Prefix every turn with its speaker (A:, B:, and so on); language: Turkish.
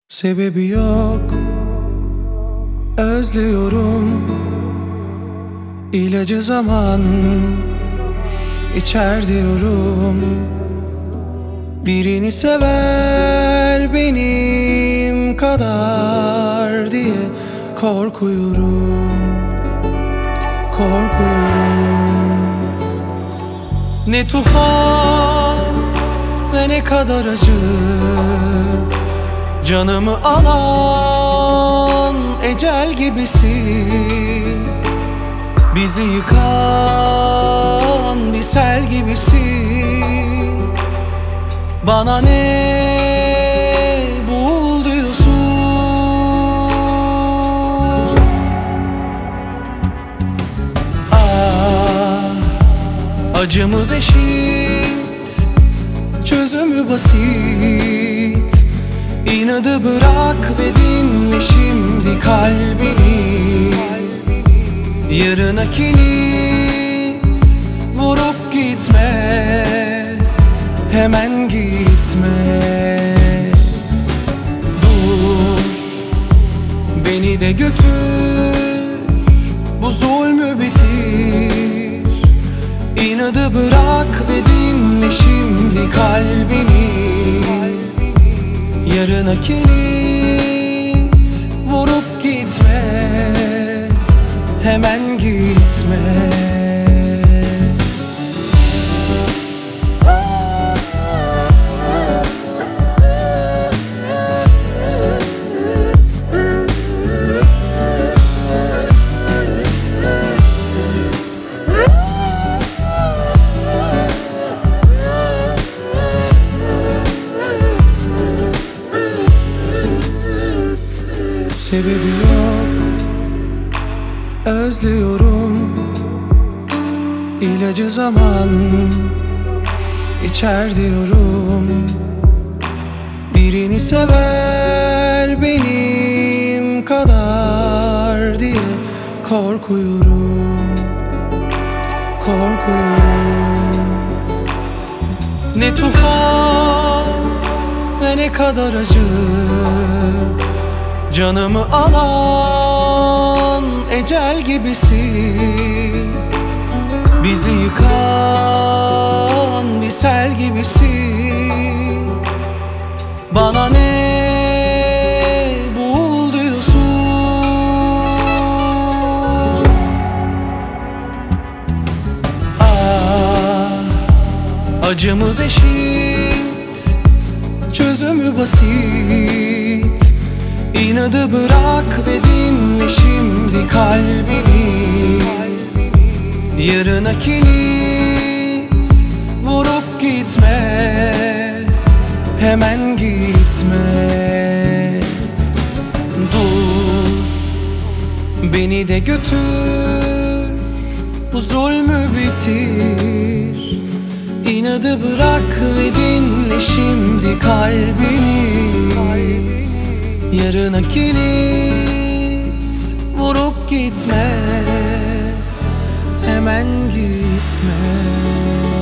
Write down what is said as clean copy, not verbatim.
A: Sebebi yok, özlüyorum. İlacı zaman içer diyorum. Birini sever benim kadar diye korkuyorum. Ne tuhaf ve ne kadar acı, canımı alan ecel gibisin. Bizi yıkan bir sel gibisin. Bana ne bul diyorsun? Acımız eşit, çözümü basit. İnadı bırak ve dinle şimdi kalbini. Yarına kilit vurup gitme, hemen gitme. Dur, beni de götür, bu zulmü bitir. İnadı bırak ve dinle şimdi kalbini. Yarına kilit vurup gitme, hemen gitme. Sebebi yok, özlüyorum. İlacı zaman içer diyorum. Birini sever benim kadar diye korkuyorum. Ne tuhaf ve ne kadar acı, canımı alan ecel gibisin. Bizi yıkan bir sel gibisin. Bana ne bul diyorsun? Acımız eşit, çözümü basit. İnadı bırak ve dinle şimdi kalbini. Yarına kilit vurup gitme, hemen gitme. Dur, beni de götür, bu zulmü bitir. İnadı bırak ve dinle şimdi kalbini. Yarına kilit vurup gitme, hemen gitme.